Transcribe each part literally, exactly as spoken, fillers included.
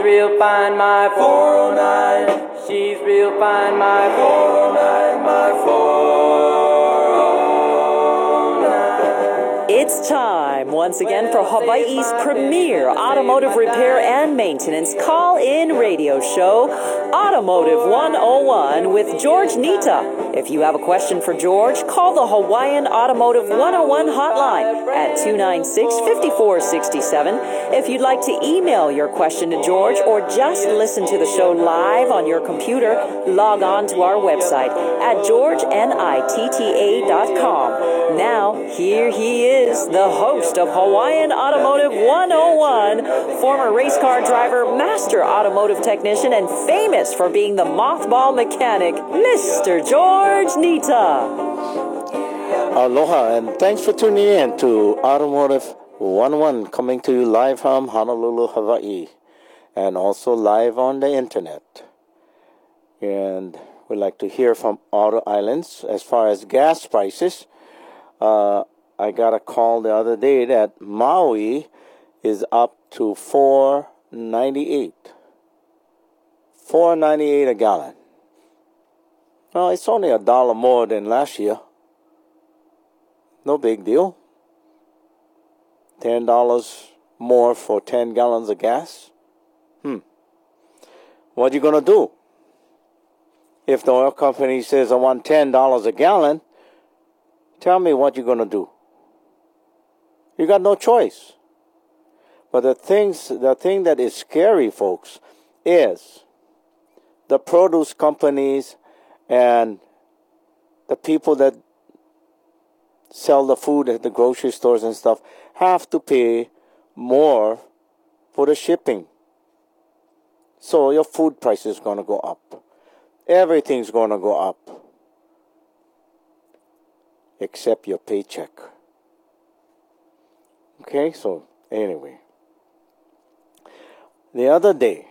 real fine, my four oh nine. She's real fine, my four oh nine, my four oh nine. It's time once again for Hawaii's premier automotive repair and maintenance call-in radio show, Automotive one oh one with George Nita. If you have a question for George, call the Hawaiian Automotive one oh one hotline at two nine six, five four six seven. If you'd like to email your question to George or just listen to the show live on your computer, log on to our website at george nitta dot com. Now, here he is, the host of Hawaiian Automotive one oh one, former race car driver, master automotive technician, and famous for being the mothball mechanic, Mister George Nita. Aloha, and thanks for tuning in to Automotive one oh one, coming to you live from Honolulu, Hawaii, and also live on the internet. And we'd like to hear from Auto Islands as far as gas prices. Uh, I got a call the other day that Maui is up to four ninety-eight. four ninety-eight a gallon. Well, it's only a dollar more than last year. No big deal. ten dollars more for ten gallons of gas. Hmm. What are you going to do? If the oil company says, I want ten dollars a gallon, tell me what you're going to do. You got no choice. But the things, the thing that is scary, folks, is the produce companies and the people that sell the food at the grocery stores and stuff have to pay more for the shipping. So your food price is going to go up. Everything's going to go up. Except your paycheck. Okay, so anyway. The other day,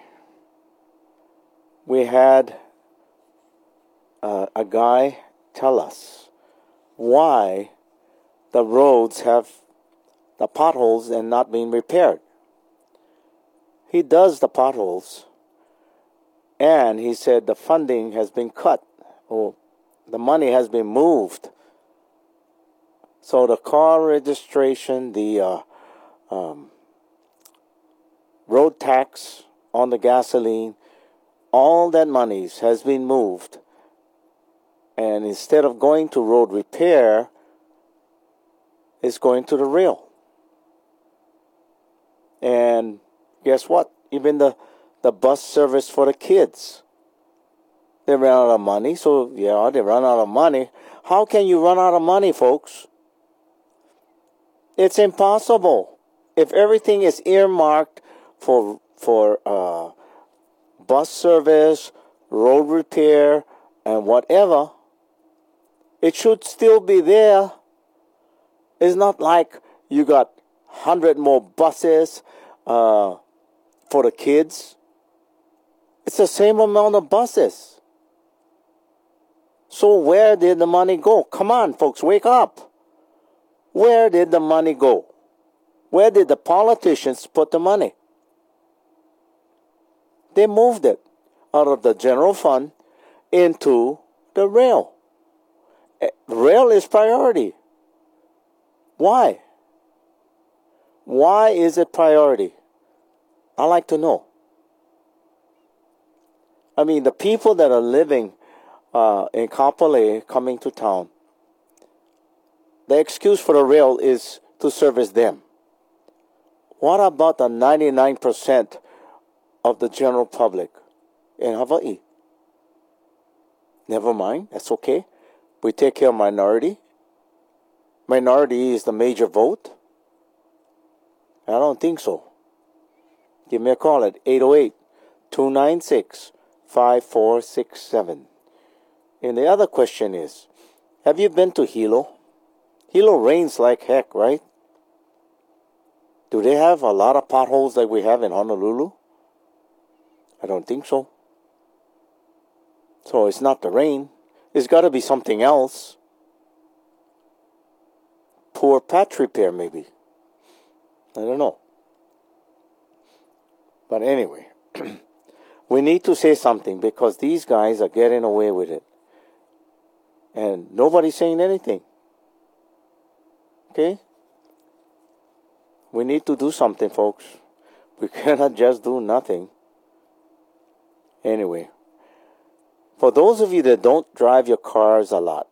we had uh, a guy tell us why the roads have the potholes and not being repaired. He does the potholes, and he said the funding has been cut, or the money has been moved. So the car registration, the uh, um, road tax on the gasoline, all that monies has been moved. And instead of going to road repair, it's going to the rail. And guess what? Even the, the bus service for the kids, they ran out of money. So, yeah, they run out of money. How can you run out of money, folks? It's impossible. If everything is earmarked for for uh, bus service, road repair, and whatever, it should still be there. It's not like you got one hundred more buses uh, for the kids. It's the same amount of buses. So where did the money go? Come on, folks, wake up. Where did the money go? Where did the politicians put the money? They moved it out of the general fund into the rail. Rail is priority. Why? Why is it priority? I like to know. I mean, the people that are living uh, in Kapolei coming to town, the excuse for the rail is to service them. What about the ninety-nine percent of the general public in Hawaii? Never mind, that's okay. We take care of minority. Minority is the major vote? I don't think so. Give me a call at eight oh eight, two nine six, five four six seven. And the other question is, have you been to Hilo? Hilo rains like heck, right? Do they have a lot of potholes like we have in Honolulu? I don't think so. So it's not the rain. It's got to be something else. Poor patch repair, maybe. I don't know. But anyway, we need to say something because these guys are getting away with it. And nobody's saying anything. Okay? We need to do something, folks. We cannot just do nothing. Anyway, for those of you that don't drive your cars a lot,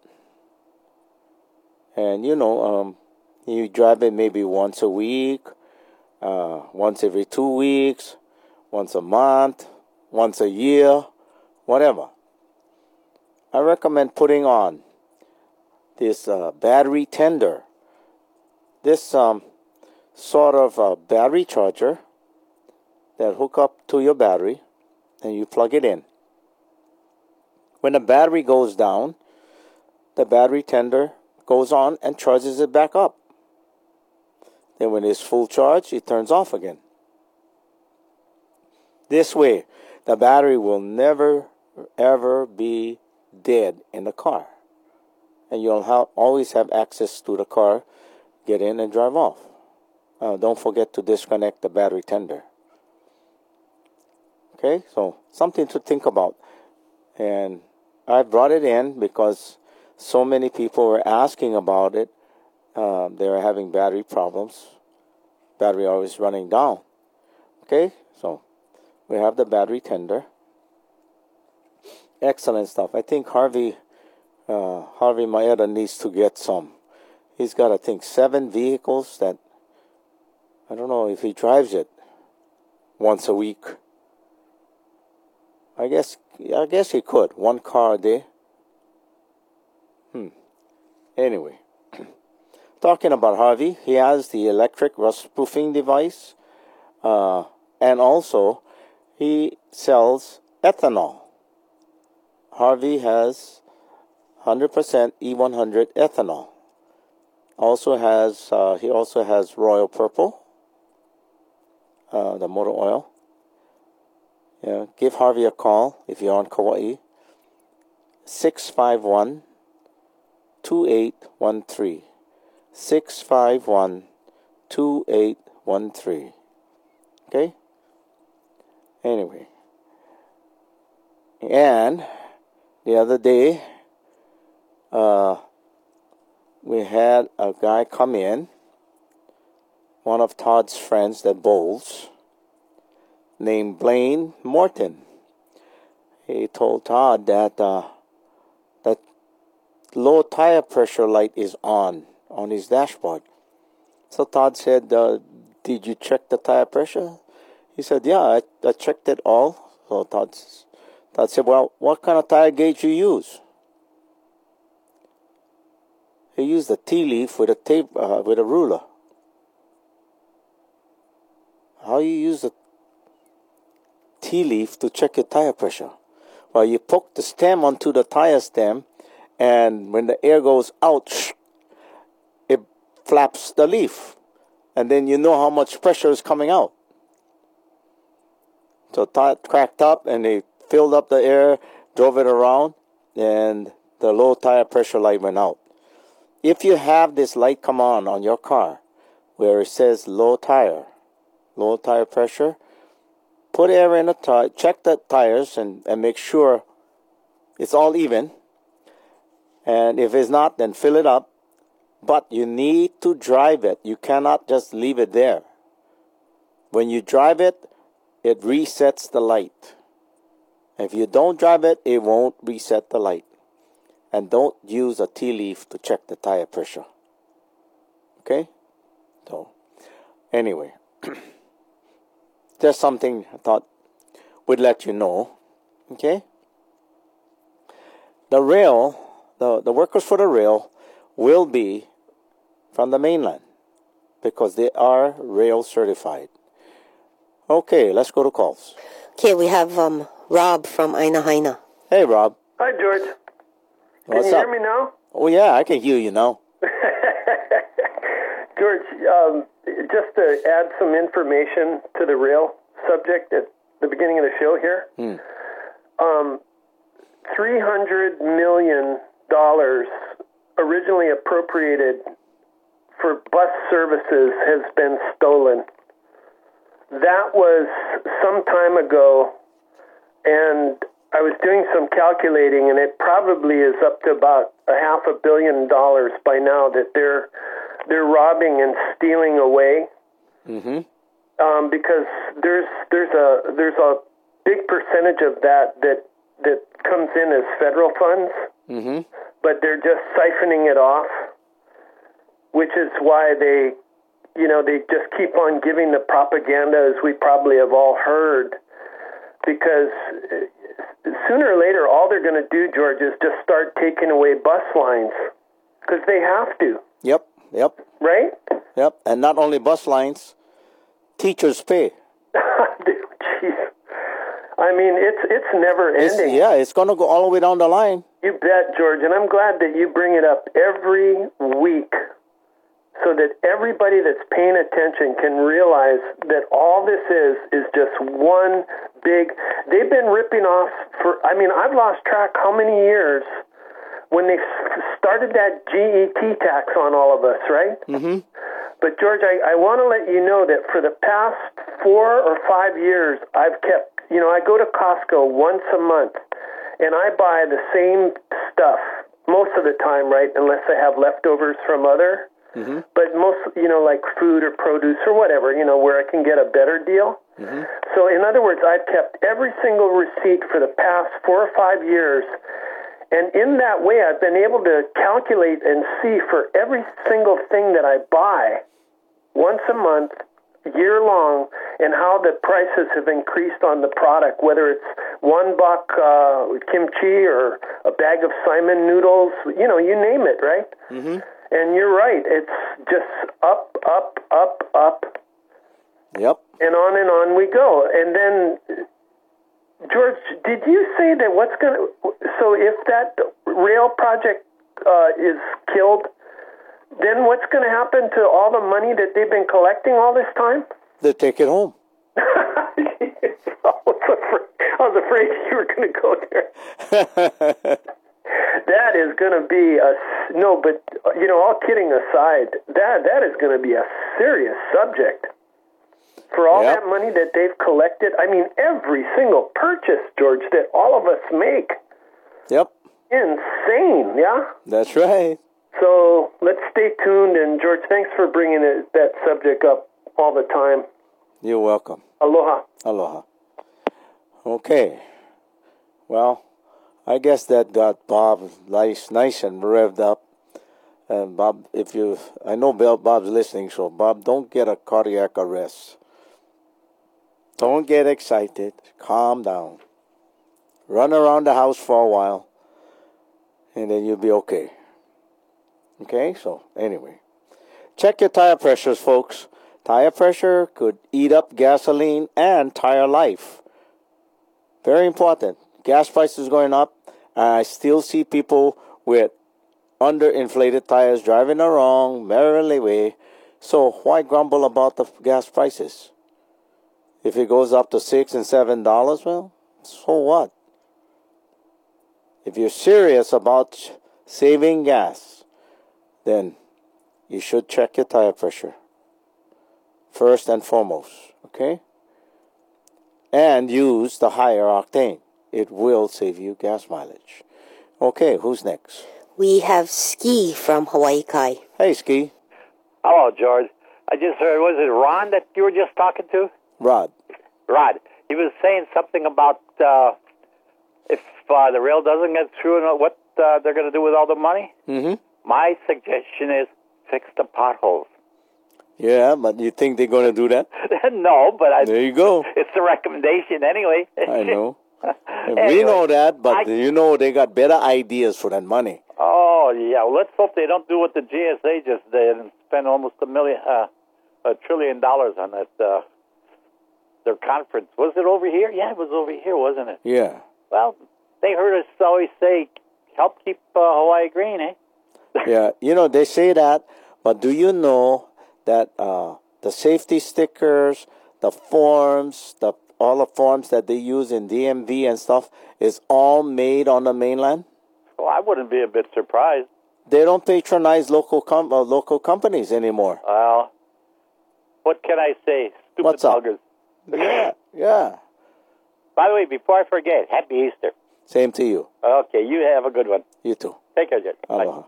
and you know, um, you drive it maybe once a week, uh, once every two weeks, once a month, once a year, whatever. I recommend putting on this uh, battery tender. This um, sort of uh, battery charger that hook up to your battery and you plug it in. When the battery goes down, the battery tender goes on and charges it back up. Then when it's full charge, it turns off again. This way, the battery will never, ever be dead in the car. And you'll have, always have access to the car, get in and drive off. Uh, don't forget to disconnect the battery tender. Okay, so something to think about. And I brought it in because so many people were asking about it. Uh, they were having battery problems. Battery always running down. Okay, so we have the battery tender. Excellent stuff. I think Harvey, uh, Harvey Maeda needs to get some. He's got, I think, seven vehicles that, I don't know if he drives it once a week. I guess, I guess he could. One car a day. Hmm. Anyway. Talking about Harvey, he has the electric rust-proofing device. Uh, and also, he sells ethanol. Harvey has one hundred percent E one hundred ethanol. Also has, uh, he also has Royal Purple, uh, the motor oil. Yeah, give Harvey a call if you're on Kauai. six five one, two eight one three. six five one, two eight one three. Okay? Anyway. And the other day, uh, we had a guy come in, one of Todd's friends that bowls, named Blaine Morton. He told Todd that uh, that low tire pressure light is on on his dashboard. So Todd said, uh, did you check the tire pressure? He said, yeah, I, I checked it all. So Todd, Todd said, well, what kind of tire gauge you use? He used a tea leaf with a tape uh, with a ruler. How you use a tea leaf to check your tire pressure? Well, you poke the stem onto the tire stem, and when the air goes out, it flaps the leaf, and then you know how much pressure is coming out. So Todd cracked up, and they filled up the air, drove it around, and the low tire pressure light went out. If you have this light come on on your car, where it says low tire, low tire pressure, put air in the tire, check the tires, and, and make sure it's all even. And if it's not, then fill it up. But you need to drive it. You cannot just leave it there. When you drive it, it resets the light. If you don't drive it, it won't reset the light. And don't use a tea leaf to check the tire pressure. Okay? So, anyway. Just something I thought would let you know. Okay? The rail, the, the workers for the rail will be from the mainland because they are rail certified. Okay, let's go to calls. Okay, we have um, Rob from Aina Haina. Hey, Rob. Hi, George. What's Can you up? hear me now? Oh, yeah, I can hear you now. George, um, just to add some information to the rail subject at the beginning of the show here, Hmm. um, three hundred million dollars originally appropriated for bus services has been stolen. that was some time ago, and I was doing some calculating, and it probably is up to about a half a billion dollars by now that they're they're robbing and stealing away. Mm-hmm. Um, because there's there's a there's a big percentage of that that that comes in as federal funds, Mm-hmm. but they're just siphoning it off, which is why they, you know, they just keep on giving the propaganda, as we probably have all heard, because sooner or later, all they're going to do, George, is just start taking away bus lines, because they have to. Yep, yep, right? Yep, and not only bus lines, teachers pay. Jeez. I mean, it's it's never It's, ending. yeah, it's going to go all the way down the line. You bet, George, and I'm glad that you bring it up every week so that everybody that's paying attention can realize that all this is is just one big... They've been ripping off for... I mean, I've lost track how many years when they started that G E T tax on all of us, right? Mm-hmm. But, George, I, I want to let you know that for the past four or five years, I've kept... You know, I go to Costco once a month, and I buy the same stuff most of the time, right, unless I have leftovers from other. Mm-hmm. But most, you know, like food or produce or whatever, you know, where I can get a better deal. Mm-hmm. So, in other words, I've kept every single receipt for the past four or five years, and in that way, I've been able to calculate and see for every single thing that I buy once a month, year long, and how the prices have increased on the product, whether it's one buck uh, kimchi or a bag of Simon noodles, you know, you name it, right? Mm-hmm. And you're right, it's just up, up, up, up. Yep. And on and on we go. And then, George, did you say that what's going to... So if that rail project uh, is killed, then what's going to happen to all the money that they've been collecting all this time? They take it home. I was afraid, I was afraid you were going to go there. That is going to be a... No, but, you know, all kidding aside, that that is going to be a serious subject. For all Yep. that money that they've collected, I mean, every single purchase, George, that all of us make. Yep. Insane, yeah? That's right. So let's stay tuned, and George, thanks for bringing it, that subject up all the time. You're welcome. Aloha. Aloha. Okay. Well, I guess that got Bob nice, nice and revved up. And Bob, if you, I know Bill, Bob's listening, so Bob, don't get a cardiac arrest. Don't get excited. Calm down. Run around the house for a while, and then you'll be okay. Okay, so anyway. Check your tire pressures, folks. Tire pressure could eat up gasoline and tire life. Very important. Gas prices going up, and I still see people with underinflated tires driving along merrily way. So why grumble about the gas prices? If it goes up to six and seven dollars, well, so what? If you're serious about saving gas, then you should check your tire pressure first and foremost, okay? And use the higher octane. It will save you gas mileage. Okay, who's next? We have Ski from Hawaii Kai. Hey, Ski. Hello, George. I just heard, was it Ron that you were just talking to? Rod. Rod. He was saying something about uh, if uh, the rail doesn't get through and what uh, they're going to do with all the money. Mm-hmm. My suggestion is fix the potholes. Yeah, but you think they're going to do that? No, but I, There you go. it's a recommendation anyway. I know. Anyway, we know that, but I- you know they got better ideas for that money. Oh, yeah. Well, let's hope they don't do what the G S A just did and spend almost a million, uh, a trillion dollars on that, uh, their conference. Was it over here? Yeah, it was over here, wasn't it? Yeah. Well, they heard us always say, help keep uh, Hawaii green, eh? Yeah, you know, they say that, but do you know that uh, the safety stickers, the forms, the all the forms that they use in D M V and stuff is all made on the mainland? Well, I wouldn't be a bit surprised. They don't patronize local com- uh, local companies anymore. Well, what can I say? Stupid What's up? buggers. Yeah, yeah. By the way, before I forget, Happy Easter. Same to you. Okay, you have a good one. You too. Take care, Jed. Bye. Aloha.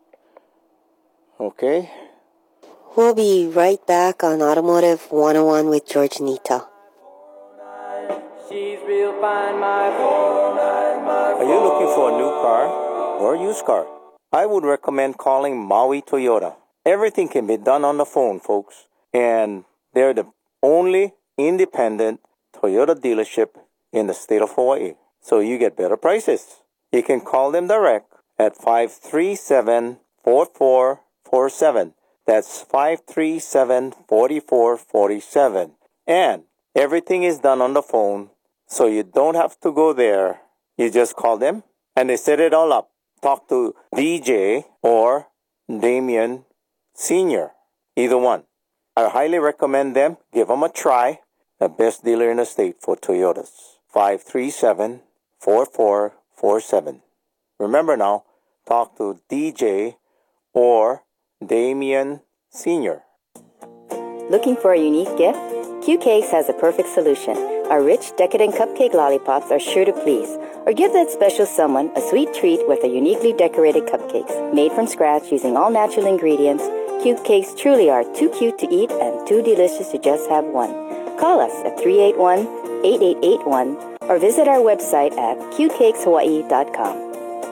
Okay. We'll be right back on Automotive one oh one with George Nita. She's real fine, my four oh nine, my Are you looking for a new car or a used car? I would recommend calling Maui Toyota. Everything can be done on the phone, folks. And they're the only independent Toyota dealership in the state of Hawaii. So you get better prices. You can call them direct at five three seven, four four four seven. That's five three seven, four four four seven. And everything is done on the phone, so you don't have to go there. You just call them, and they set it all up. Talk to D J or Damien Senior, either one. I highly recommend them. Give them a try. The best dealer in the state for Toyotas. five three seven, four four four seven. Remember now, talk to D J or Damien Senior. Looking for a unique gift? Q Cakes has a perfect solution. Our rich, decadent cupcake lollipops are sure to please. Or give that special someone a sweet treat with a uniquely decorated cupcakes. Made from scratch using all natural ingredients, Q Cakes truly are too cute to eat and too delicious to just have one. Call us at three eight one, eight eight eight one or visit our website at q cakes hawaii dot com.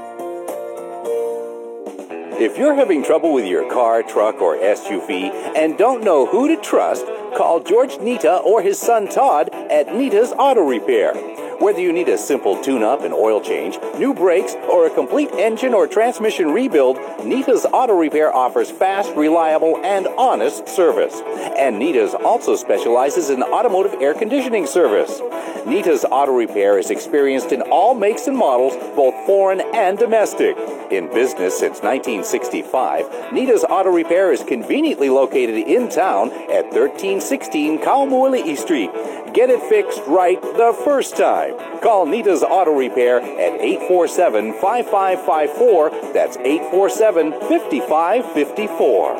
If you're having trouble with your car, truck, or S U V and don't know who to trust, call George Nita or his son Todd at Nita's Auto Repair. Whether you need a simple tune-up and oil change, new brakes, or a complete engine or transmission rebuild, Nita's Auto Repair offers fast, reliable, and honest service. And Nita's also specializes in automotive air conditioning service. Nita's Auto Repair is experienced in all makes and models, both foreign and domestic. In business since nineteen sixty-five, Nita's Auto Repair is conveniently located in town at thirteen sixteen Kaumoili'i Street. Get it fixed right the first time. Call Nita's Auto Repair at eight four seven, five five five four. That's eight four seven, five five five four.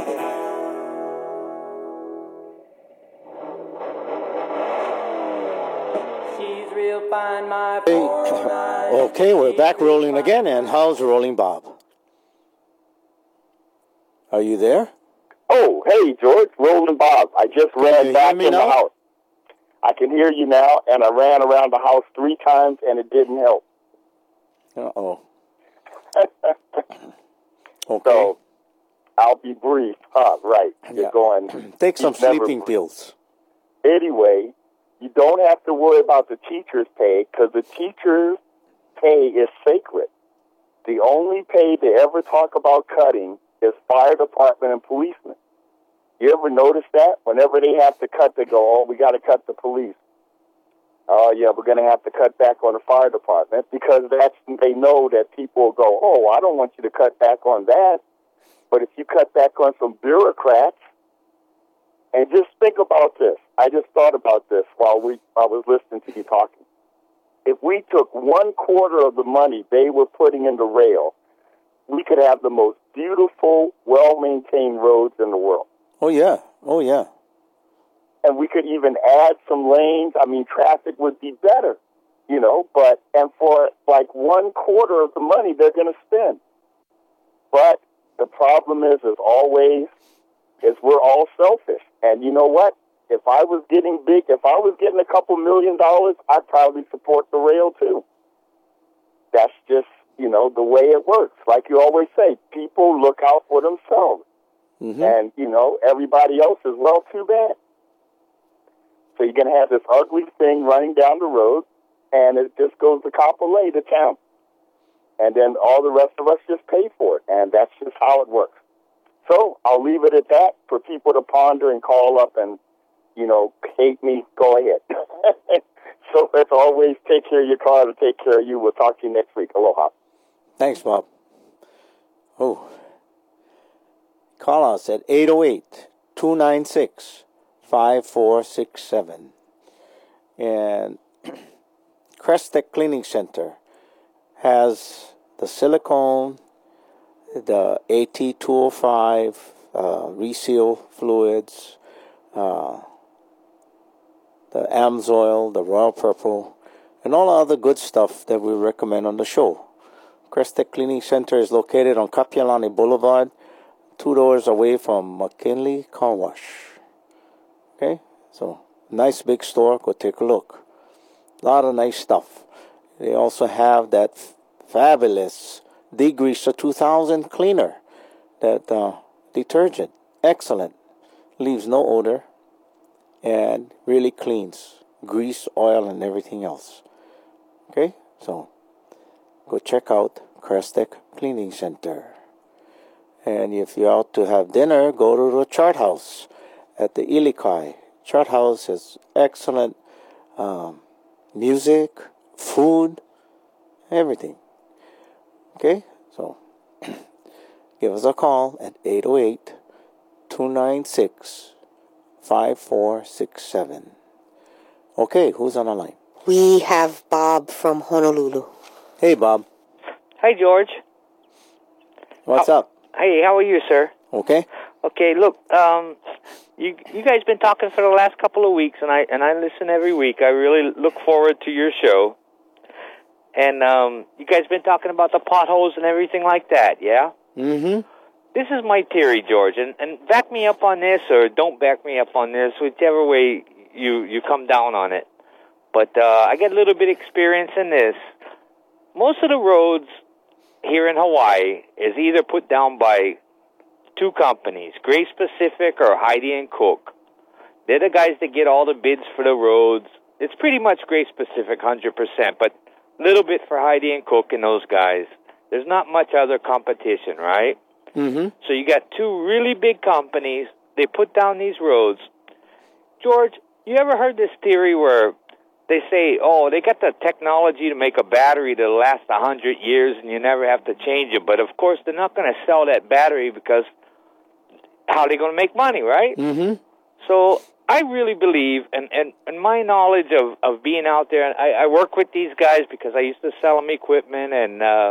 She's real fine, my Hey, four oh nine. okay, we're back rolling again, and how's Rolling Bob? Are you there? Oh, hey, George, Rolling Bob. I just Can you ran hear back me in the now? house. I can hear you now, and I ran around the house three times, and it didn't help. Uh-oh. Okay. So, I'll be brief. Huh, right. You're Yeah. going. Take some you've never sleeping briefed. pills. Anyway, you don't have to worry about the teacher's pay, because the teacher's pay is sacred. The only pay they ever talk about cutting is fire department and policemen. You ever notice that? Whenever they have to cut, they go, oh, we got to cut the police. Oh, yeah, we're going to have to cut back on the fire department, because that's they know that people will go, oh, I don't want you to cut back on that. But if you cut back on some bureaucrats, and just think about this. I just thought about this while we I was listening to you talking. If we took one quarter of the money they were putting into rail, we could have the most beautiful, well-maintained roads in the world. Oh, yeah. Oh, yeah. And we could even add some lanes. I mean, traffic would be better, you know, but, and for like one quarter of the money they're going to spend. But the problem is, as always, is we're all selfish. And you know what? If I was getting big, if I was getting a couple million dollars, I'd probably support the rail too. That's just, you know, the way it works. Like you always say, people look out for themselves. Mm-hmm. And, you know, everybody else is, well, too bad. So you're going to have this ugly thing running down the road, and it just goes to Kapolei to town. And then all the rest of us just pay for it, and that's just how it works. So I'll leave it at that for people to ponder and call up and, you know, hate me. Go ahead. So as always, take care of your car and take care of you. We'll talk to you next week. Aloha. Thanks, Bob. Oh. Call us at eight oh eight, two nine six, five four six seven. And Crestec Cleaning Center has the silicone, the A T two oh five, uh, reseal fluids, uh, the Amsoil, the Royal Purple, and all the other good stuff that we recommend on the show. Crestek Cleaning Center is located on Kapiolani Boulevard, two doors away from McKinley Car Wash. Okay, so nice big store. Go take a look. A lot of nice stuff. They also have that f- fabulous Degreaser two thousand cleaner, that uh, detergent. Excellent. Leaves no odor and really cleans grease, oil, and everything else. Okay, so go check out Crestek Cleaning Center. And if you're out to have dinner, go to the Chart House at the Ilikai. Chart House has excellent um, music, food, everything. Okay, so give us a call at eight oh eight, two nine six, five four six seven. Okay, who's on the line? We have Bob from Honolulu. Hey, Bob. Hi, George. What's how, up? Hey, how are you, sir? Okay. Okay, look, um, you you guys been talking for the last couple of weeks, and I and I listen every week. I really look forward to your show. And um, you guys been talking about the potholes and everything like that, yeah? Mm-hmm. This is my theory, George, and, and back me up on this, or don't back me up on this, whichever way you, you come down on it. But uh, I get a little bit of experience in this. Most of the roads here in Hawaii is either put down by two companies, Grace Pacific or Heidi and Cook. They're the guys that get all the bids for the roads. It's pretty much Grace Pacific, one hundred percent, but a little bit for Heidi and Cook and those guys. There's not much other competition, right? Mm-hmm. So you got two really big companies. They put down these roads. George, you ever heard this theory where they say, oh, they got the technology to make a battery that'll last one hundred years and you never have to change it. But, of course, they're not going to sell that battery because how are they going to make money, right? Mm-hmm. So I really believe, and, and, and my knowledge of, of being out there, and I, I work with these guys because I used to sell them equipment and uh,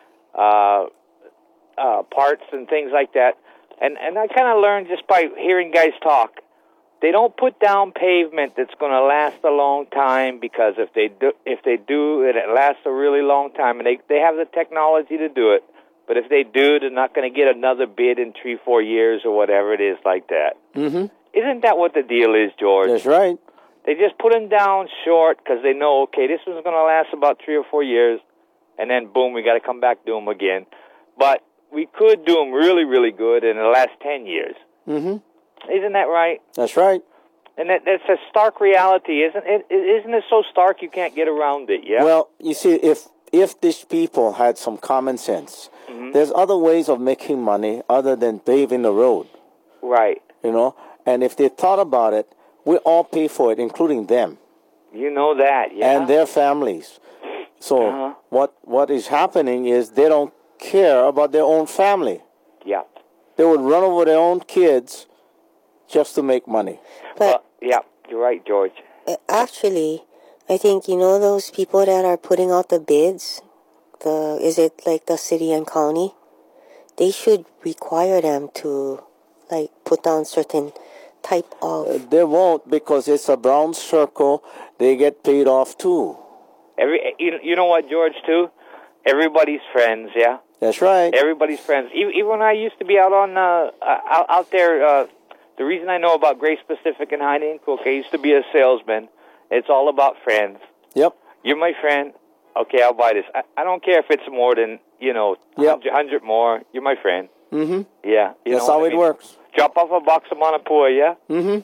uh, uh, parts and things like that. And, and I kind of learned just by hearing guys talk. They don't put down pavement that's going to last a long time because if they do, if they do it, it lasts a really long time, and they they have the technology to do it. But if they do, they're not going to get another bid in three, four years or whatever it is like that. Mm-hmm. Isn't that what the deal is, George? That's right. They just put them down short because they know, okay, this one's going to last about three or four years, and then boom, we got to come back to them again. But we could do them really, really good in the last ten years. Mm-hmm. Isn't that right? That's right. And that, that's a stark reality, isn't it? Isn't it so stark you can't get around it, yeah? Well, you see, if if these people had some common sense, mm-hmm. there's other ways of making money other than paving the road. Right. You know? And if they thought about it, we all pay for it, including them. You know that, yeah. And their families. So uh-huh. what what is happening is they don't care about their own family. Yeah. They would run over their own kids just to make money. But uh, yeah, you're right, George. Actually, I think, you know, those people that are putting out the bids, the is it like the city and county? They should require them to, like, put down certain type of... Uh, they won't, because it's a brown circle. They get paid off, too. Every You, you know what, George, too? Everybody's friends, yeah? That's right. Everybody's friends. Even, even when I used to be out on, uh, out, out there... Uh, The reason I know about Grace Pacific and Heidi and Cook, I used to be a salesman. It's all about friends. Yep. You're my friend. Okay, I'll buy this. I, I don't care if it's more than, you know, yep. one hundred more. You're my friend. Mm-hmm. Yeah. You That's know how it I mean? works. Drop off a box of Manapua, yeah? Mm-hmm.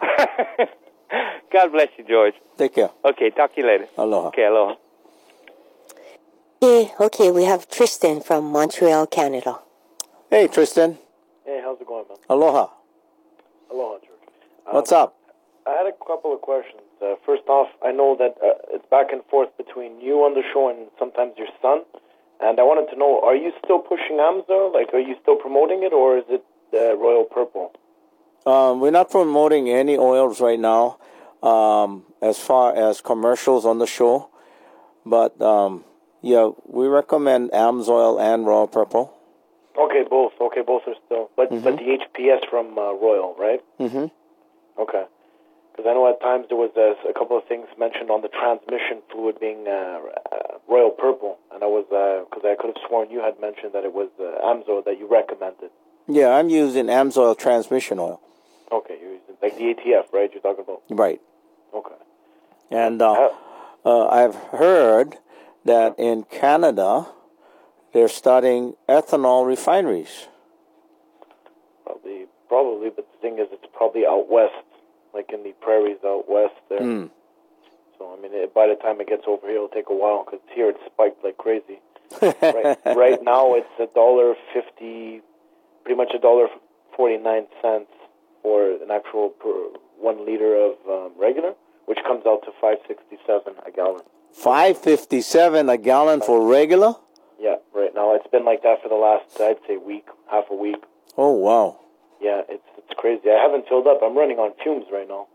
God bless you, George. Take care. Okay, talk to you later. Aloha. Okay, aloha. Yeah, okay, we have Tristan from Montreal, Canada. Hey, Tristan. Hey, how's it going, man? Aloha. Aloha, George. Um, What's up? I had a couple of questions. Uh, first off, I know that uh, it's back and forth between you on the show and sometimes your son. And I wanted to know, are you still pushing Amsoil? Like, are you still promoting it, or is it uh, Royal Purple? Um, we're not promoting any oils right now um, as far as commercials on the show. But, um, yeah, we recommend Amsoil and Royal Purple. Okay, both. Okay, both are still. But, mm-hmm. but the H P S from uh, Royal, right? Mm-hmm. Okay. Because I know at times there was uh, a couple of things mentioned on the transmission fluid being uh, uh, Royal Purple, and I was because uh, I could have sworn you had mentioned that it was uh, Amsoil that you recommended. Yeah, I'm using Amsoil transmission oil. Okay, you're using like the A T F, right? You're talking about. Right. Okay. And uh, uh, I've heard that in Canada they're starting ethanol refineries. Probably, probably, but the thing is, it's probably out west, like in the prairies out west there. Mm. So, I mean, it, by the time it gets over here, it'll take a while, because here it's spiked like crazy. right, right now, it's a dollar fifty, pretty much a dollar forty-nine cents for an actual per one liter of um, regular, which comes out to five sixty-seven a gallon. five fifty-seven a gallon for regular? Yeah, right now. It's been like that for the last, I'd say, week, half a week. Oh, wow. Yeah, it's it's crazy. I haven't filled up. I'm running on fumes right now.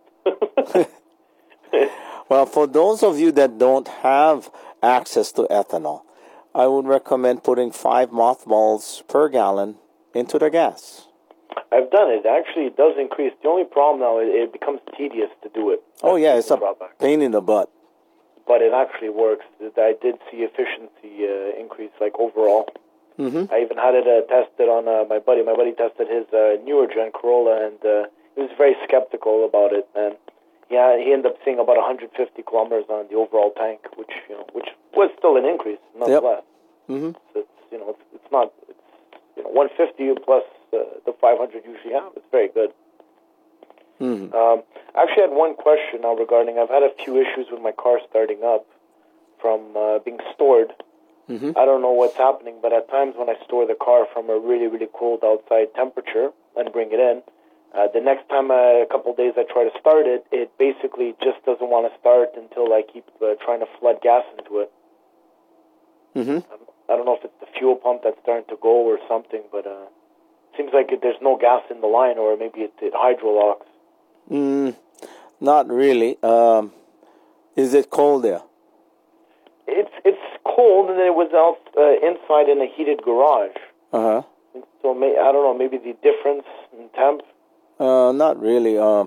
Well, for those of you that don't have access to ethanol, I would recommend putting five mothballs per gallon into the gas. I've done it. Actually, it does increase. The only problem now, it, it becomes tedious to do it. Oh, yeah, it's a pain in the butt. But it actually works. I did see efficiency uh, increase, like, overall. Mm-hmm. I even had it uh, tested on uh, my buddy. My buddy tested his uh, newer gen Corolla, and uh, he was very skeptical about it. And yeah, he ended up seeing about one hundred fifty kilometers on the overall tank, which you know, which was still an increase, nonetheless. Yep. Mm-hmm. So it's you know, it's, it's not it's you know, one hundred fifty plus uh, the five hundred usually have. It's very good. Mm-hmm. Um, I actually had one question now regarding. I've had a few issues with my car starting up from uh, being stored. Mm-hmm. I don't know what's happening, but at times when I store the car from a really, really cold outside temperature and bring it in, uh, the next time, uh, a couple of days I try to start it, it basically just doesn't want to start until I keep uh, trying to flood gas into it. Mm-hmm. I don't know if it's the fuel pump that's starting to go or something, but uh, it seems like it, there's no gas in the line, or maybe it, it hydrolocks. Mm, not really. Um, is it cold there? It's it's cold, and it was out uh, inside in a heated garage. Uh-huh. So may, I don't know, maybe the difference in temp? Uh, not really. Uh,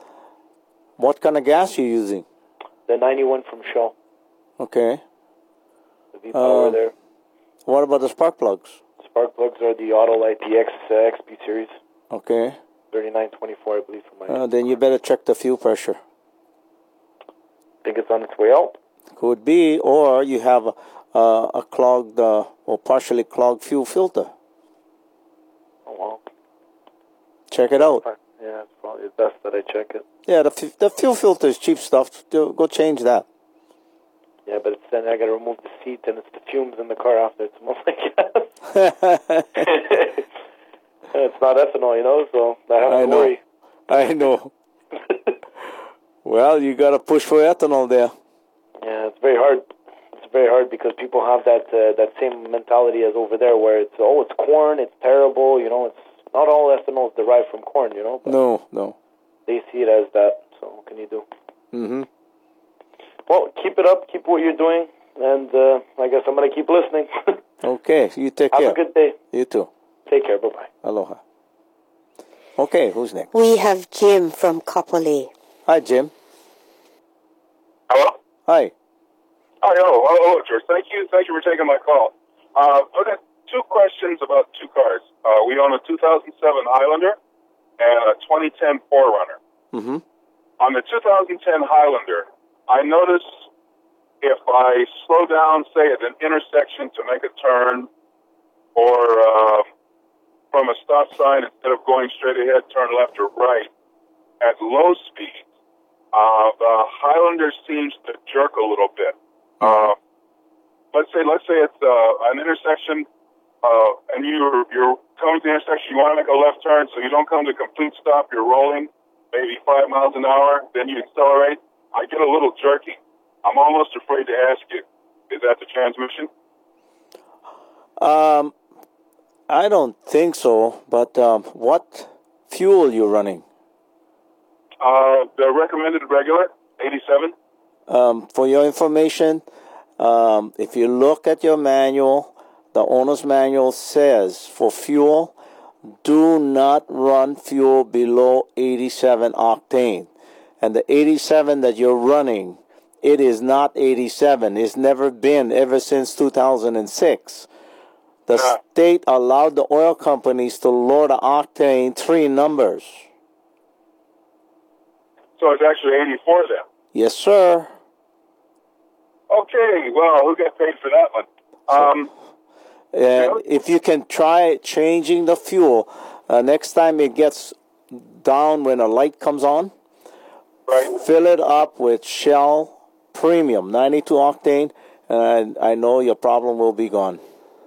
what kind of gas are you using? The ninety-one from Shell. Okay. The V-Power uh, there. What about the spark plugs? Spark plugs are the Autolite, the X, uh, X P series. Okay. thirty-nine twenty-four, I believe, for my... Uh, then you better check the fuel pressure. Think it's on its way out? Could be, or you have a, uh, a clogged uh, or partially clogged fuel filter. Oh, wow. Check it out. Yeah, it's probably best that I check it. Yeah, the, f- the fuel filter is cheap stuff. Go change that. Yeah, but it's, then I got to remove the seat, and it's the fumes in the car after. It smells like gas. It's not ethanol, you know, so I have I to know. worry. I know. Well, you got to push for ethanol there. Yeah, it's very hard. It's very hard because people have that uh, that same mentality as over there, where it's oh, it's corn, it's terrible. You know, it's not all ethanol is derived from corn. You know. But no, no. They see it as that. So what can you do? Mm-hmm. Well, keep it up. Keep what you're doing, and uh, I guess I'm gonna keep listening. Okay, you take have care. Have a good day. You too. Take care. Bye bye. Aloha. Okay, who's next? We have Jim from Kapolei. Hi, Jim. Hello? Hi. Hi, hello. Hello, George. Thank you. Thank you for taking my call. Uh, I've got two questions about two cars. Uh, we own a two thousand seven Highlander and a twenty ten four runner. Mm-hmm. On the two thousand ten Highlander, I notice if I slow down, say, at an intersection to make a turn, or uh, from a stop sign, instead of going straight ahead, turn left or right, at low speed, uh, the Highlander seems to jerk a little bit. Uh, let's say, let's say it's uh, an intersection, uh, and you're you're coming to the intersection. You want to make a left turn, so you don't come to a complete stop. You're rolling, maybe five miles an hour. Then you accelerate. I get a little jerky. I'm almost afraid to ask you: is that the transmission? Um, I don't think so. But um, what fuel you running? Uh, the recommended regular, eighty-seven. Um, for your information, um, if you look at your manual, the owner's manual says for fuel, do not run fuel below eighty-seven octane. And the eighty-seven that you're running, it is not eighty-seven. It's never been ever since two thousand six. The Yeah. state allowed the oil companies to lower the octane three numbers. So it's actually eighty-four then. Yes, sir. Okay, well, who got paid for that one? Um, And if you can try changing the fuel, uh, next time it gets down when a light comes on, right. fill it up with Shell Premium ninety-two octane, and I know your problem will be gone.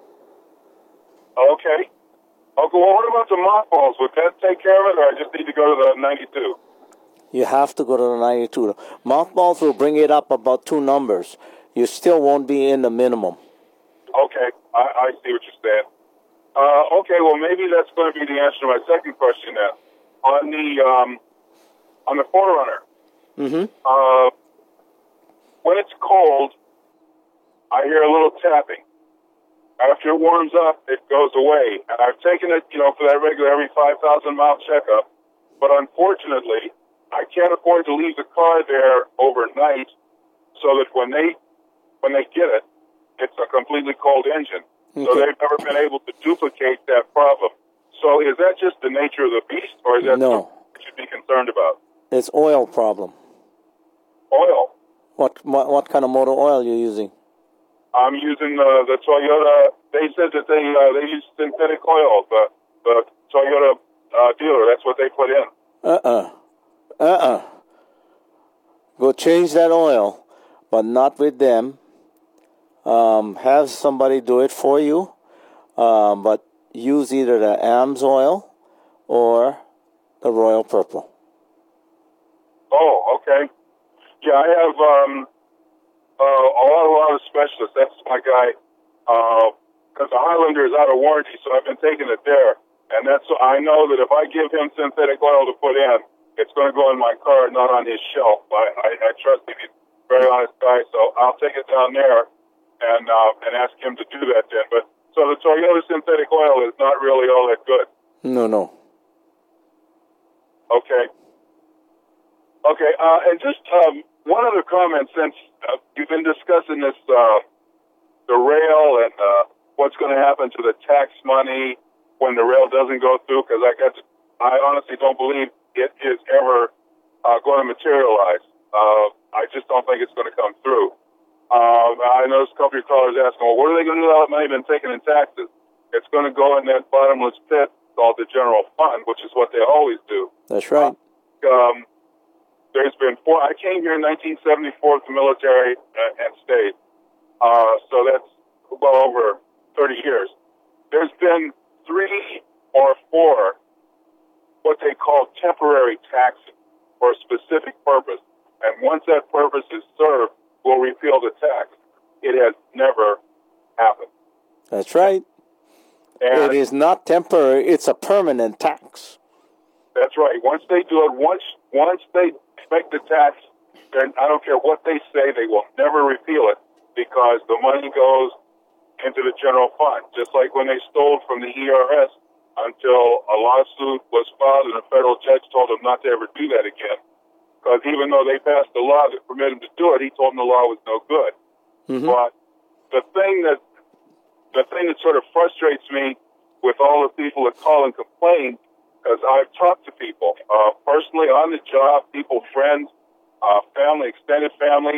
Okay. Okay, well, what about the mothballs? Would that take care of it, or I just need to go to the ninety-two? You have to go to the ninety-two. Mothballs will bring it up about two numbers. You still won't be in the minimum. Okay, I, I see what you're saying. Uh, okay, well, maybe that's going to be the answer to my second question then. On the, um, on the Forerunner, Mm-hmm. uh, when it's cold, I hear a little tapping. After it warms up, it goes away. And I've taken it, you know, for that regular every five thousand mile checkup. But unfortunately, I can't afford to leave the car there overnight so that when they when they get it, it's a completely cold engine. So Okay. they've never been able to duplicate that problem. So is that just the nature of the beast, or is that No. something we should be concerned about? It's oil problem. Oil. What, what what kind of motor oil you using? I'm using uh, the Toyota. They said that they uh, they use synthetic oil. The the Toyota uh, dealer. That's what they put in. Uh-uh. Uh-uh. Go change that oil, but not with them. Um, have somebody do it for you, um, but use either the A M S oil or the Royal Purple. Oh, okay. Yeah, I have um, uh, a lot, a lot of specialists. That's my guy. Because the Highlander is out of warranty, so I've been taking it there. And that's I know that if I give him synthetic oil to put in, it's going to go in my car, not on his shelf. I, I, I trust him. He's a very honest guy, so I'll take it down there and uh, and ask him to do that then. But so the Toyota synthetic oil is not really all that good. No, no. Okay. Okay, uh, and just um, one other comment, since uh, you've been discussing this, uh, the rail and uh, what's going to happen to the tax money when the rail doesn't go through, because I got, to, I honestly don't believe it is ever uh, going to materialize. Uh, I just don't think it's going to come through. Um, I noticed a couple of your callers asking, well, what are they going to do with all that money been taken in taxes? It's going to go in that bottomless pit called the general fund, which is what they always do. That's right. Uh, um, There's been four. I came here in nineteen seventy-four with the military uh, and stayed. Uh, so that's well over thirty years. There's been three or four what they call temporary taxes for a specific purpose. And once that purpose is served, we'll repeal the tax. It has never happened. That's right. And it is not temporary. It's a permanent tax. That's right. Once they do it, once once they make the tax, then I don't care what they say, they will never repeal it because the money goes into the general fund. Just like when they stole from the E R S until a lawsuit was filed and a federal judge told them not to ever do that again. Because even though they passed a law that permitted them to do it, he told them the law was no good. Mm-hmm. But the thing that the thing that sort of frustrates me with all the people that call and complain, because I've talked to people uh, personally on the job, people, friends, uh, family, extended family,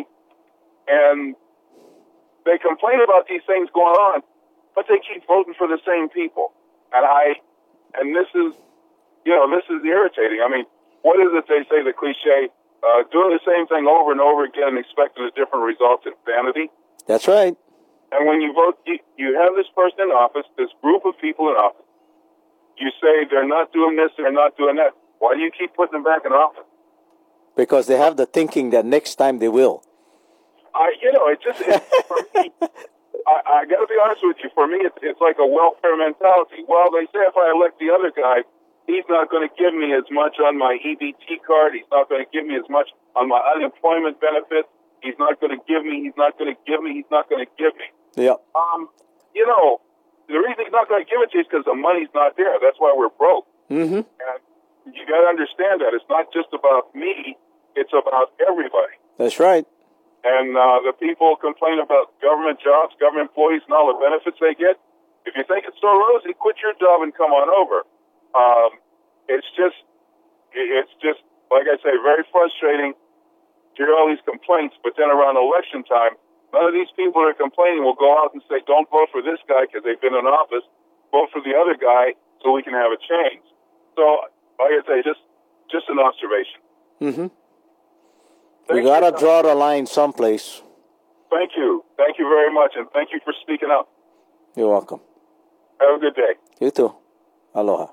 and they complain about these things going on, but they keep voting for the same people. And I, and this is, you know, this is irritating. I mean, what is it they say, the cliche, uh, doing the same thing over and over again and expecting a different result is insanity? That's right. And when you vote, you, you have this person in office, this group of people in office. You say they're not doing this, they're not doing that. Why do you keep putting them back in office? Because they have the thinking that next time they will. I, you know, it just, it, for me, I, I got to be honest with you. For me, it's, it's like a welfare mentality. Well, they say if I elect the other guy, he's not going to give me as much on my E B T card. He's not going to give me as much on my unemployment benefits. He's not going to give me. He's not going to give me. He's not going to give me. Yeah. Um, you know, the reason he's not going to give it to you is because the money's not there. That's why we're broke. Mm-hmm. And you got to understand that it's not just about me. It's about everybody. That's right. And uh, the people complain about government jobs, government employees, and all the benefits they get. If you think it's so rosy, quit your job and come on over. Um, it's just, it's just, like I say, very frustrating to hear all these complaints. But then around election time, none of these people that are complaining will go out and say, don't vote for this guy because they've been in office. Vote for the other guy so we can have a change. So, like I say, just, just an observation. Mm-hmm. You got to draw the line someplace. Thank you. Thank you very much, and thank you for speaking up. You're welcome. Have a good day. You too. Aloha.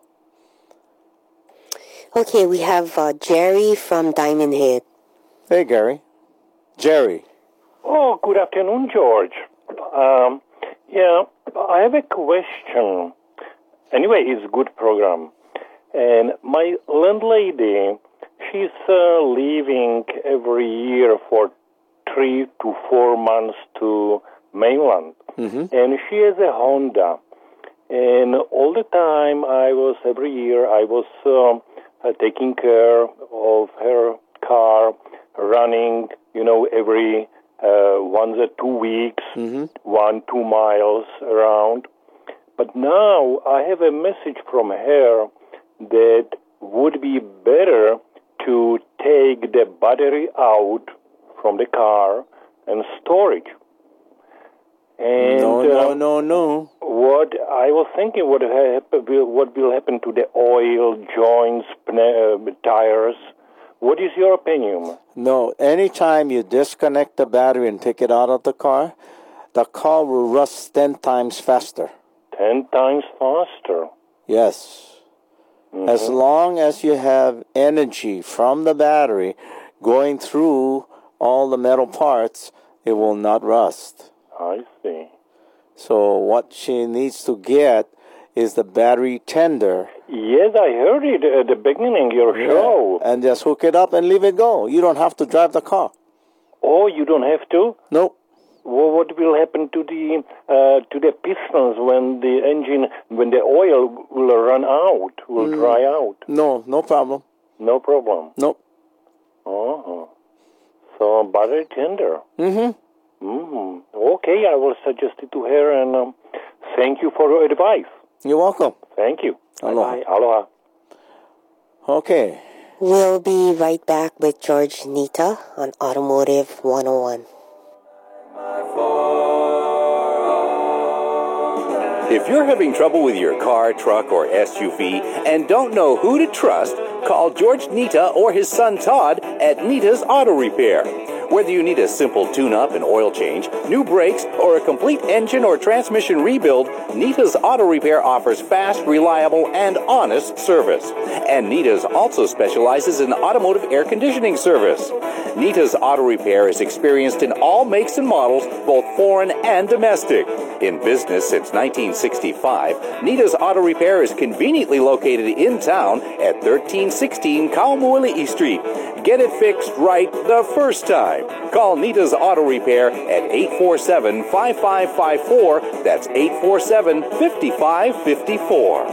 Okay, we have uh, Jerry from Diamond Head. Hey, Gary. Jerry. Oh, good afternoon, George. Um, yeah, I have a question. Anyway, it's a good program. And my landlady, she's uh, leaving every year for three to four months to mainland. Mm-hmm. And she has a Honda. And all the time I was, every year, I was um, uh, taking care of her car, running, you know, every uh, once or two weeks, mm-hmm. one, two miles around. But now I have a message from her that would be better to take the battery out from the car and store it. And no, no, uh, no, no. What I was thinking, what happen, what will happen to the oil, joints, uh, tires? What is your opinion? No, anytime you disconnect the battery and take it out of the car, the car will rust ten times faster. Ten times faster? Yes. Mm-hmm. As long as you have energy from the battery going through all the metal parts, it will not rust. I see. So what she needs to get is the battery tender. Yes, I heard it at the beginning of your yeah. show. And just hook it up and leave it go. You don't have to drive the car. Oh, you don't have to? Nope. Well, what will happen to the uh, to the pistons when the engine, when the oil will run out, will mm. dry out? No, no problem. No problem? Nope. Oh, so battery tender. Mm-hmm. Mm-hmm. Okay, I will suggest it to her, and um, thank you for your advice. You're welcome. Thank you. Aloha. Bye. Aloha. Okay. We'll be right back with George Nita on Automotive one oh one. If you're having trouble with your car, truck, or S U V and don't know who to trust, call George Nita or his son Todd at Nita's Auto Repair. Whether you need a simple tune-up and oil change, new brakes, or a complete engine or transmission rebuild, Nita's Auto Repair offers fast, reliable, and honest service. And Nita's also specializes in automotive air conditioning service. Nita's Auto Repair is experienced in all makes and models, both foreign and domestic. In business since nineteen sixty-five, Nita's Auto Repair is conveniently located in town at thirteen sixteen Kaumoili'i Street. Get it fixed right the first time. Call Nita's Auto Repair at eight four seven, five five five four. That's eight four seven, five five five four.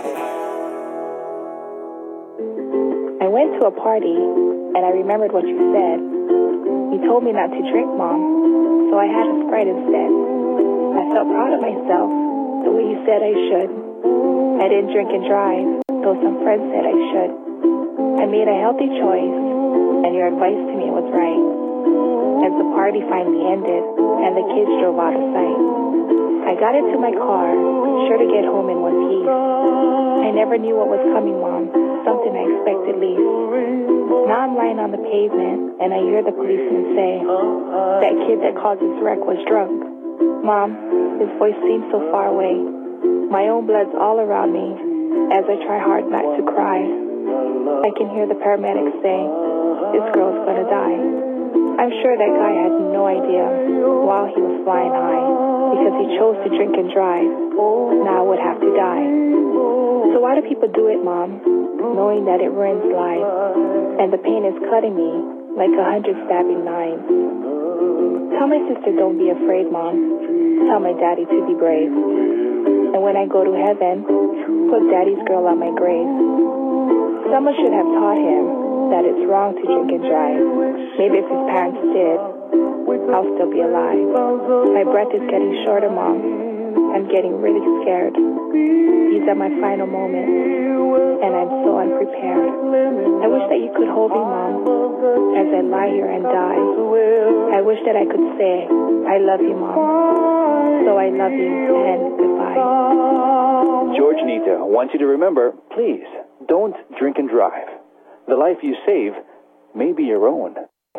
I went to a party, and I remembered what you said. You told me not to drink, Mom, so I had a Sprite instead. I felt proud of myself, the way you said I should. I didn't drink and drive, though some friends said I should. I made a healthy choice, and your advice to me was right. As the party finally ended, and the kids drove out of sight, I got into my car, sure to get home in one piece. I never knew what was coming, Mom, something I expected least. Now I'm lying on the pavement, and I hear the policeman say, that kid that caused this wreck was drunk. Mom, his voice seems so far away. My own blood's all around me as I try hard not to cry. I can hear the paramedics saying, this girl's gonna die. I'm sure that guy had no idea while he was flying high because he chose to drink and drive. Now I would have to die. So why do people do it, Mom, knowing that it ruins lives and the pain is cutting me like a hundred stabbing knives? Tell my sister don't be afraid, Mom. Tell my daddy to be brave. And when I go to heaven, put Daddy's girl on my grave. Someone should have taught him that it's wrong to drink and drive. Maybe if his parents did, I'll still be alive. My breath is getting shorter, Mom. I'm getting really scared. These are my final moments, and I'm so unprepared. I wish that you could hold me, Mom, as I lie here and die. I wish that I could say, I love you, Mom. So I love you, and goodbye. George Nita wants you to remember, please, don't drink and drive. The life you save may be your own.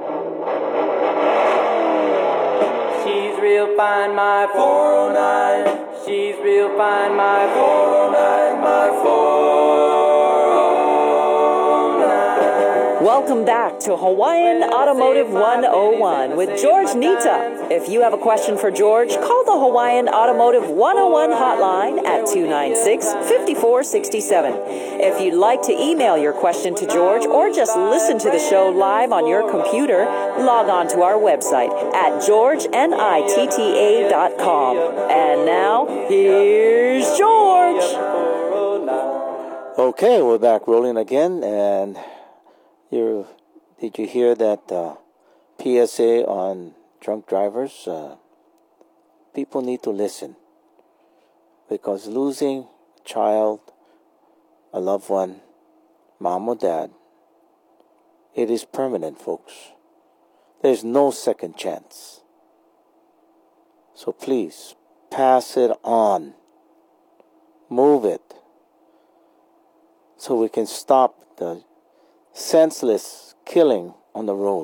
She's real fine, my four oh nine. She's real fine, my four oh nine, my four oh nine. Welcome back to Hawaiian Automotive one oh one with George Nita. If you have a question for George, call the Hawaiian Automotive one oh one hotline at two nine six, five four six seven. If you'd like to email your question to George or just listen to the show live on your computer, log on to our website at george nitta dot com. And now, here's George. Okay, we're back rolling again, and you did you hear that uh, P S A on drunk drivers? Uh, people need to listen, because losing a child, a loved one, mom or dad, it is permanent, folks. There's no second chance. So please, pass it on. Move it, so we can stop the senseless killing on the road.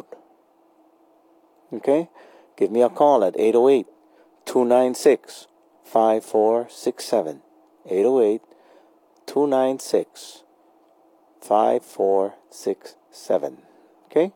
Okay? Give me a call at eight oh eight, two nine six, five four six seven. eight oh eight, two nine six, five four six seven. Okay?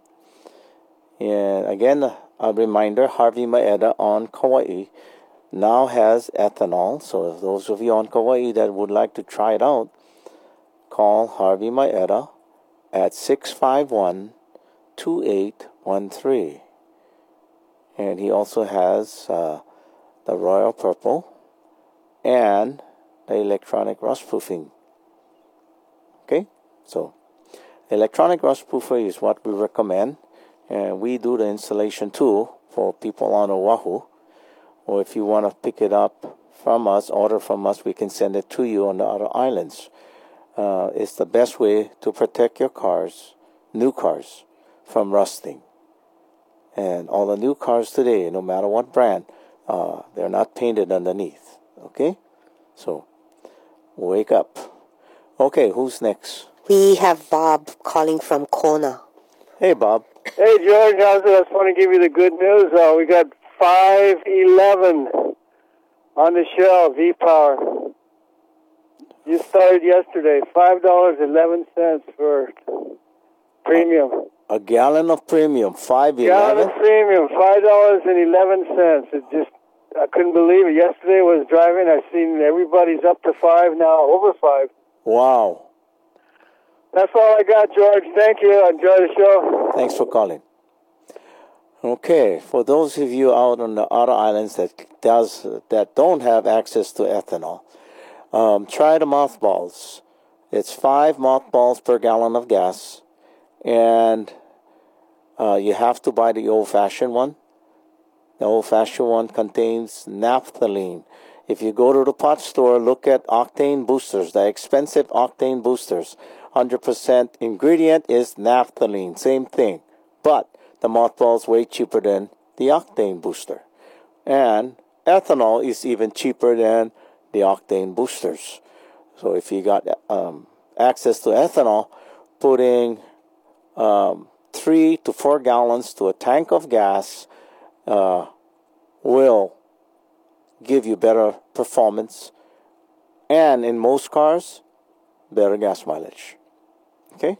And again, a reminder, Harvey Maeda on Kauai now has ethanol. So if those of you on Kauai that would like to try it out, call Harvey Maeda at six five one, two eight one three. And he also has uh, the Royal Purple and the electronic rust proofing. Okay? So, electronic rust proofer is what we recommend. And we do the installation too for people on Oahu. Or if you want to pick it up from us, order from us, we can send it to you on the other islands. Uh, it's the best way to protect your cars, new cars, from rusting. And all the new cars today, no matter what brand, uh, they're not painted underneath. Okay? So, wake up. Okay, who's next? We have Bob calling from Kona. Hey, Bob. Hey, George. I was just want to give you the good news. Uh, we got five eleven on the shelf, V-Power. You started yesterday, five dollars and eleven cents for premium. A gallon of premium, five Gallon eleven. of premium, five dollars and eleven cents. It just, I couldn't believe it. Yesterday I was driving, I seen everybody's up to five now, over five. Wow. That's all I got, George. Thank you. Enjoy the show. Thanks for calling. Okay, for those of you out on the outer islands that does that don't have access to ethanol, um, try the mothballs. It's five mothballs per gallon of gas, and uh, you have to buy the old-fashioned one. The old-fashioned one contains naphthalene. If you go to the pot store, look at octane boosters, the expensive octane boosters. one hundred percent ingredient is naphthalene, same thing. But the mothballs way cheaper than the octane booster. And ethanol is even cheaper than the octane boosters. So if you got um, access to ethanol, putting um, three to four gallons to a tank of gas uh, will give you better performance, and in most cars, better gas mileage. Okay?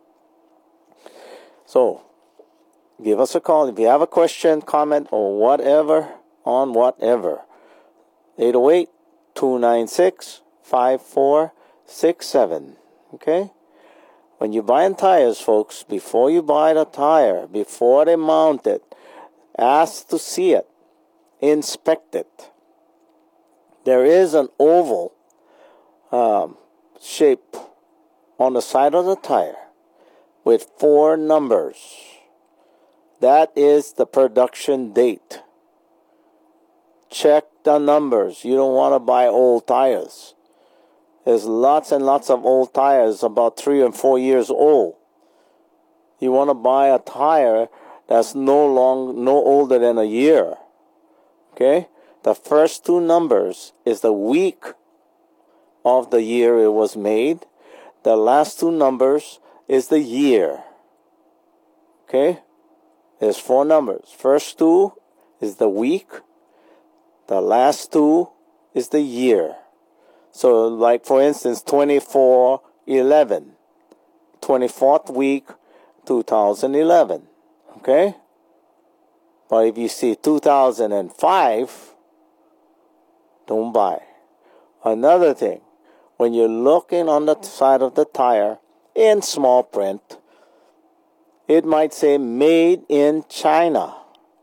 So, give us a call if you have a question, comment, or whatever on whatever. eight oh eight, two nine six, five four six seven. Okay? When you're buying tires, folks, before you buy the tire, before they mount it, ask to see it. Inspect it. There is an oval um, shape on the side of the tire. with four numbers. That is the production date. Check the numbers. You don't want to buy old tires. There's lots and lots of old tires, about three and four years old. You want to buy a tire that's no long, no older than a year. Okay? The first two numbers is the week of the year it was made. The last two numbers is the year. Okay? There's four numbers. First two is the week. The last two is the year. So, like, for instance, twenty-four eleven. twenty-fourth week, two thousand eleven. Okay? But if you see two thousand five, don't buy. Another thing, when you're looking on the side of the tire in small print, it might say made in China.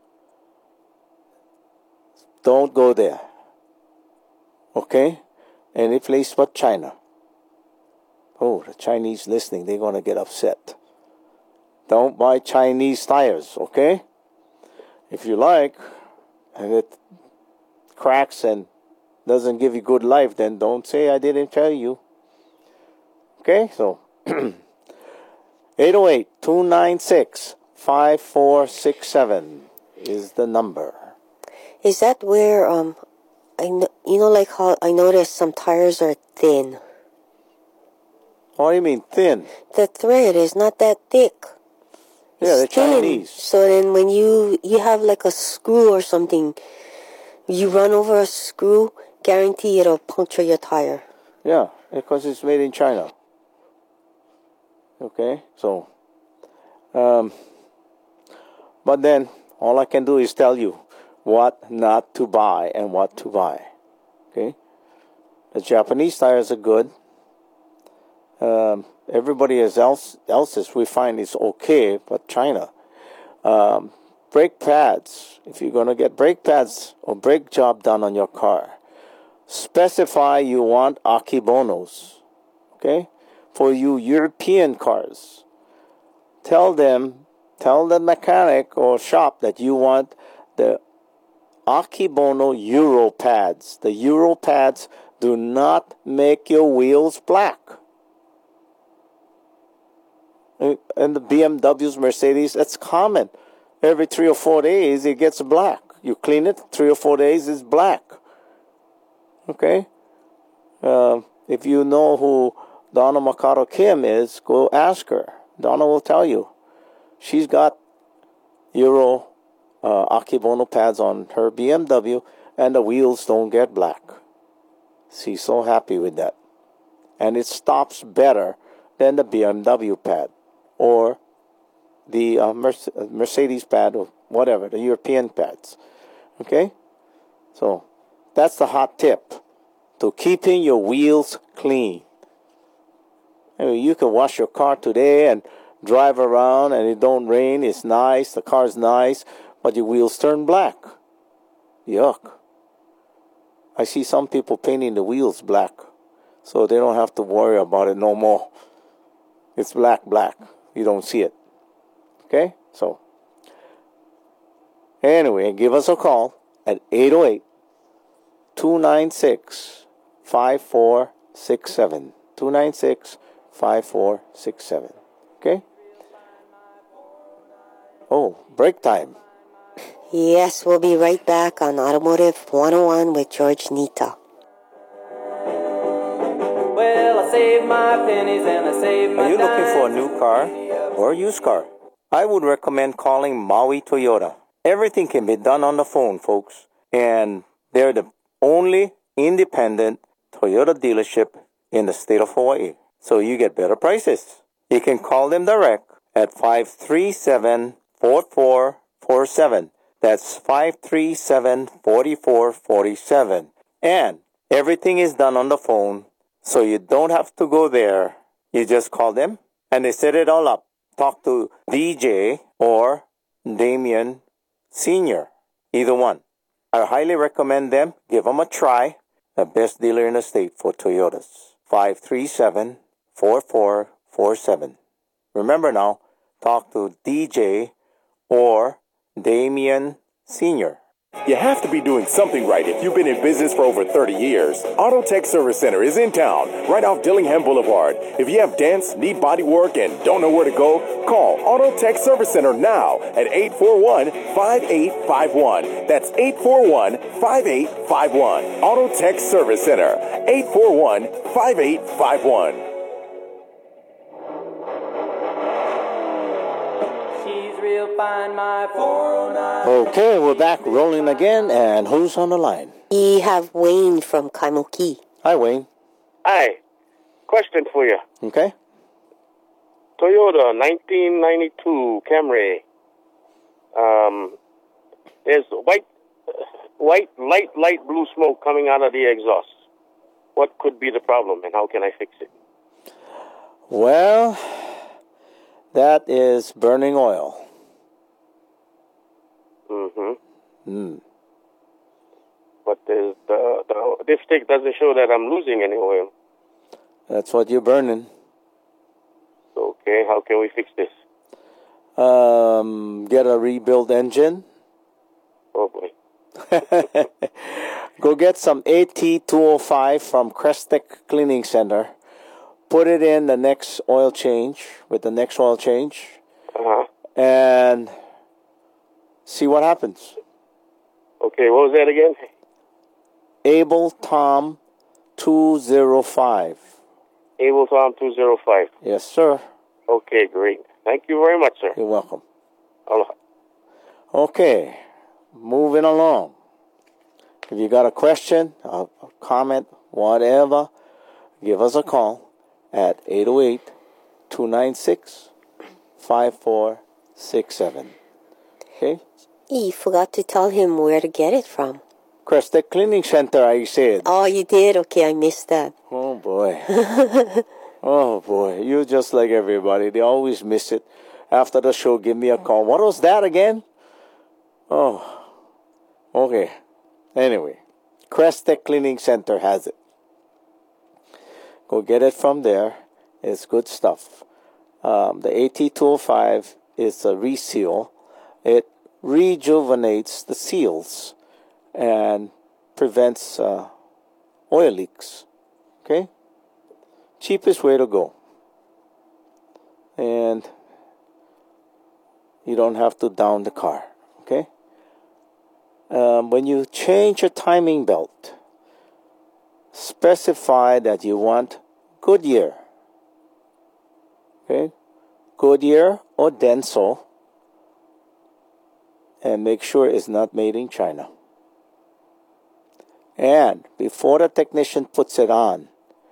Don't go there. Okay? Any place but China. Oh, the Chinese listening, they're going to get upset. Don't buy Chinese tires, okay? If you like, and it cracks and doesn't give you good life, then don't say I didn't tell you. Okay, so eight oh eight, two nine six, five four six seven is the number. Is that where, um, I know, you know, like how I noticed some tires are thin? What do you mean thin? The thread is not that thick. Yeah, they're It's thin. Chinese. So then when you, you have like a screw or something, you run over a screw, guarantee it'll puncture your tire. Yeah, because it's made in China. Okay, so, um, but then all I can do is tell you what not to buy and what to buy. Okay, the Japanese tires are good. Um, everybody else else's we find is okay, but China. Um, brake pads. If you're going to get brake pads or brake job done on your car, specify you want Akibonos. Okay, for you European cars, tell them, tell the mechanic or shop that you want the Akibono Euro pads. The Euro pads do not make your wheels black. And the B M Ws, Mercedes, that's common. Every three or four days, it gets black. You clean it, three or four days, it's black. Okay? Uh, if you know who Donna Makaro Kim is, go ask her. Donna will tell you. She's got Euro uh, Akibono pads on her B M W, and the wheels don't get black. She's so happy with that. And it stops better than the B M W pad or the uh, Mercedes pad or whatever, the European pads. Okay? So that's the hot tip to keeping your wheels clean. I mean, you can wash your car today and drive around and it don't rain, it's nice, the car's nice, but your wheels turn black. Yuck. I see some people painting the wheels black so they don't have to worry about it no more. It's black, black. You don't see it. Okay? So, anyway, give us a call at eight oh eight, two nine six, five four six seven. two nine six, five four six seven. Okay? Oh, break time. Yes, we'll be right back on Automotive one oh one with George Nita. Well, I saved my pennies and I saved my Are you looking for a dimes. new car or a used car? I would recommend calling Maui Toyota. Everything can be done on the phone, folks. And they're the only independent Toyota dealership in the state of Hawaii. So you get better prices. You can call them direct at five three seven, four four four seven. That's five three seven, four four four seven. And everything is done on the phone. So you don't have to go there. You just call them and they set it all up. Talk to D J or Damien Senior. Either one. I highly recommend them. Give them a try. The best dealer in the state for Toyotas. five three seven, four four four seven. Remember now, talk to D J or Damien Senior You have to be doing something right if you've been in business for over thirty years. Auto Tech Service Center is in town, right off Dillingham Boulevard. If you have dents, need body work, and don't know where to go, call Auto Tech Service Center now at eight four one, five eight five one. That's eight four one, five eight five one. Auto Tech Service Center, eight four one, five eight five one. Find my four oh nine. Okay, we're back rolling again, and who's on the line? We have Wayne from Kaimuki. Hi, Wayne. Hi. Question for you. Okay. Toyota nineteen ninety-two Camry. Um, there's white, white, light, light blue smoke coming out of the exhaust. What could be the problem, and how can I fix it? Well, that is burning oil. Mm-hmm. Mm. But the, the, the dipstick doesn't show that I'm losing any oil. That's what you're burning. Okay, how can we fix this? Um, get a rebuild engine. Oh, boy. Go get some A T two oh five from Crestek Cleaning Center. Put it in the next oil change, with the next oil change. Uh-huh. And see what happens. Okay, what was that again? Able Tom two oh five. Able Tom two oh five. Yes, sir. Okay, great. Thank you very much, sir. You're welcome. Aloha. Okay, moving along. If you got a question, a comment, whatever, give us a call at eight oh eight, two nine six, five four six seven. Okay? You forgot to tell him where to get it from. Crestek Cleaning Center, I said. Oh, you did? Okay, I missed that. Oh, boy. Oh, boy. You're just like everybody. They always miss it. After the show, give me a call. What was that again? Oh, okay. Anyway, Crestek Cleaning Center has it. Go get it from there. It's good stuff. Um, the A T two oh five is a reseal. It rejuvenates the seals and prevents uh, oil leaks. Okay? Cheapest way to go. And you don't have to down the car. Okay? Um, when you change your timing belt, specify that you want Goodyear. Okay? Goodyear or Denso. And make sure it's not made in China. And before the technician puts it on,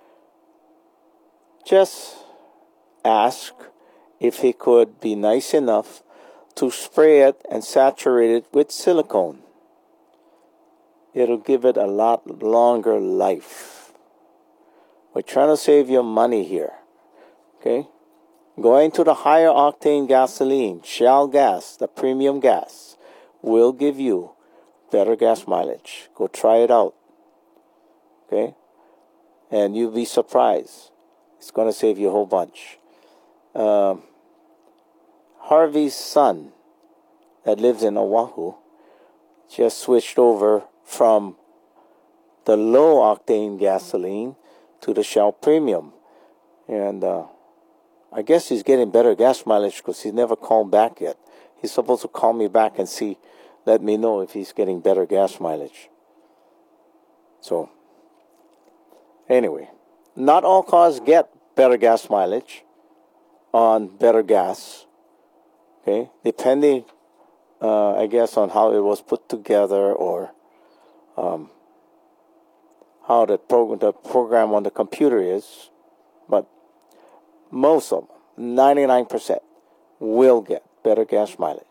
just ask if he could be nice enough to spray it and saturate it with silicone. It'll give it a lot longer life. We're trying to save you money here. Okay? Going to the higher octane gasoline, Shell gas, the premium gas, will give you better gas mileage. Go try it out. Okay? And you'll be surprised. It's going to save you a whole bunch. Um, Harvey's son that lives in Oahu just switched over from the low octane gasoline to the Shell Premium. And uh, I guess he's getting better gas mileage because he's never called back yet. He's supposed to call me back and see, let me know if he's getting better gas mileage. So, anyway, not all cars get better gas mileage on better gas. Okay, depending, uh, I guess, on how it was put together or um, how the program, the program on the computer is. But most of them, ninety-nine percent, will get better gas mileage.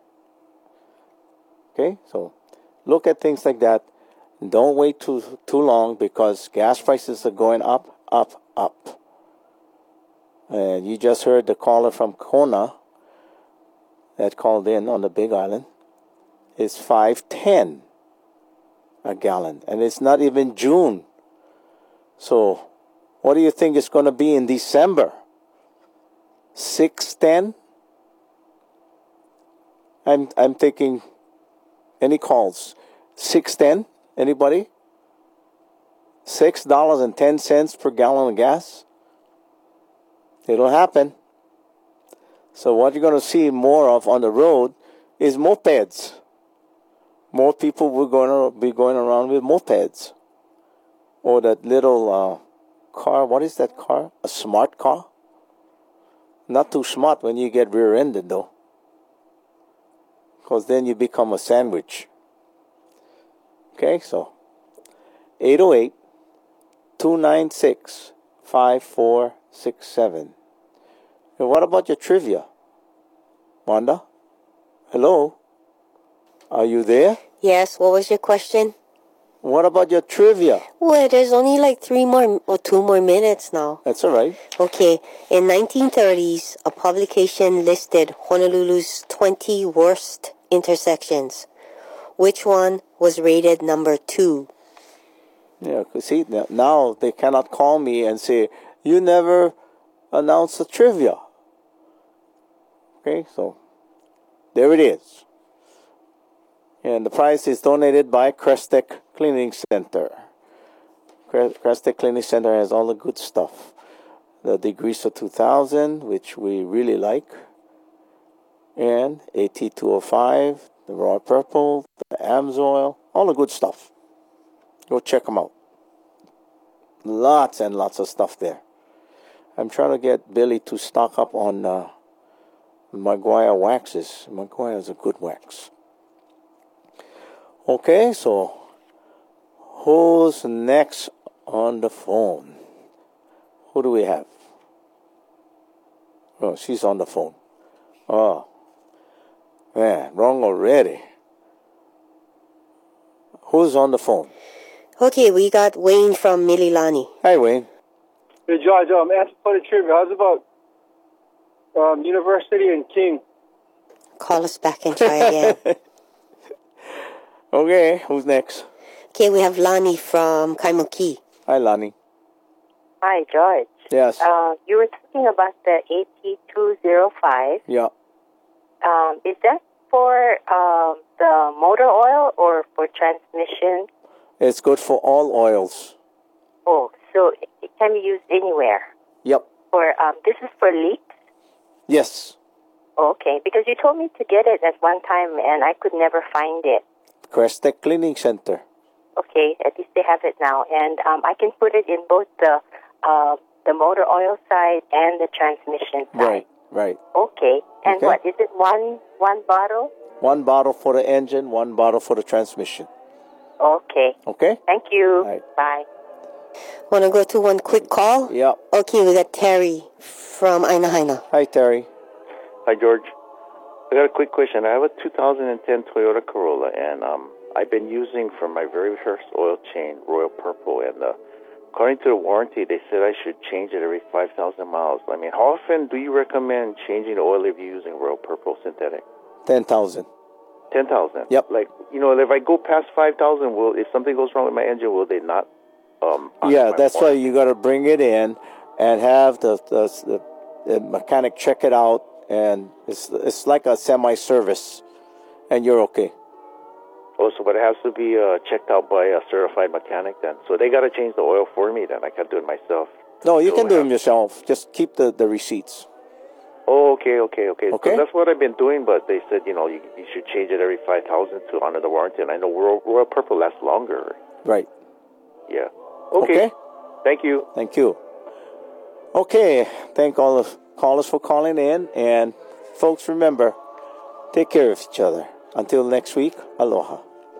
Okay, so look at things like that. Don't wait too too long because gas prices are going up, up, up. And you just heard the caller from Kona that called in on the Big Island. It's five ten a gallon, and it's not even June. So, what do you think it's going to be in December? six ten. I'm I'm taking any calls. six ten. Anybody? Six dollars and ten cents per gallon of gas. It'll happen. So what you're going to see more of on the road is mopeds. More people will going to be going around with mopeds. Or that little uh, car. What is that car? A smart car? Not too smart when you get rear-ended, though. Because then you become a sandwich. Okay, so eight oh eight, two nine six, five four six seven. And what about your trivia? Wanda? Hello? Are you there? Yes, what was your question? What about your trivia? Well, there's only like three more or two more minutes now. That's all right. Okay, in nineteen thirties, a publication listed Honolulu's twenty worst intersections. Which one was rated number two? Yeah, see, now they cannot call me and say, you never announced the trivia. Okay, so there it is. And the prize is donated by Crestec Cleaning Center. Crestec Cleaning Center has all the good stuff. The Degreaser two thousand, which we really like. And A T two oh five, the Royal Purple, the Amsoil, all the good stuff. Go check them out. Lots and lots of stuff there. I'm trying to get Billy to stock up on uh, Maguire waxes. Maguire is a good wax. Okay, so who's next on the phone? Who do we have? Oh, she's on the phone. Oh, man, wrong already. Who's on the phone? Okay, we got Wayne from Mililani. Hi, Wayne. Hey, George, um, answer for the trivia. How's about um, University and King? Call us back and try again. Okay, who's next? Okay, we have Lani from Kaimuki. Hi, Lani. Hi, George. Yes. Uh, you were talking about the A T two oh five. Yeah. Um, is that for um, the motor oil or for transmission? It's good for all oils. Oh, so it can be used anywhere. Yep. For um, this is for leaks? Yes. Okay, because you told me to get it at one time and I could never find it. Crestec Cleaning Center. Okay, at least they have it now. And um, I can put it in both the uh, the motor oil side and the transmission side. Right, right. Okay. And Okay. what, is it one one bottle? One bottle for the engine, one bottle for the transmission. Okay. Okay? Thank you. Right. Bye. Want to go to one quick call? Yeah. Okay, we got Terry from Aina Haina. Hi, Terry. Hi, George. I got a quick question. I have a two thousand ten Toyota Corolla, and um, I've been using for my very first oil change Royal Purple, and uh, according to the warranty, they said I should change it every five thousand miles. I mean, how often do you recommend changing the oil if you're using Royal Purple synthetic? ten thousand. ten thousand? Yep. Like, you know, if I go past five thousand, will if something goes wrong with my engine, will they not? Um, Yeah, that's why you got to bring it in and have the, the, the, the mechanic check it out, and it's it's like a semi-service, and you're okay. Oh, so but it has to be uh, checked out by a certified mechanic then. So they got to change the oil for me then. I can't do it myself. No, you So can do I them yourself. Just keep the, the receipts. Oh, okay, okay, okay. Okay. So that's what I've been doing, but they said, you know, you, you should change it every five thousand to honor the warranty. And I know Royal, Royal Purple lasts longer. Right. Yeah. Okay. Okay. Thank you. Thank you. Okay. Thank all the callers for calling in. And folks, remember, take care of each other. Until next week, aloha.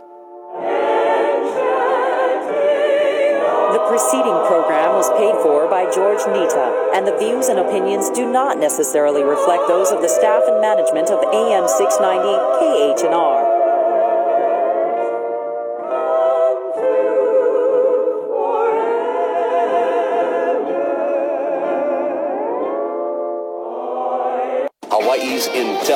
The preceding program was paid for by George Nita, and the views and opinions do not necessarily reflect those of the staff and management of A M six ninety K H N R.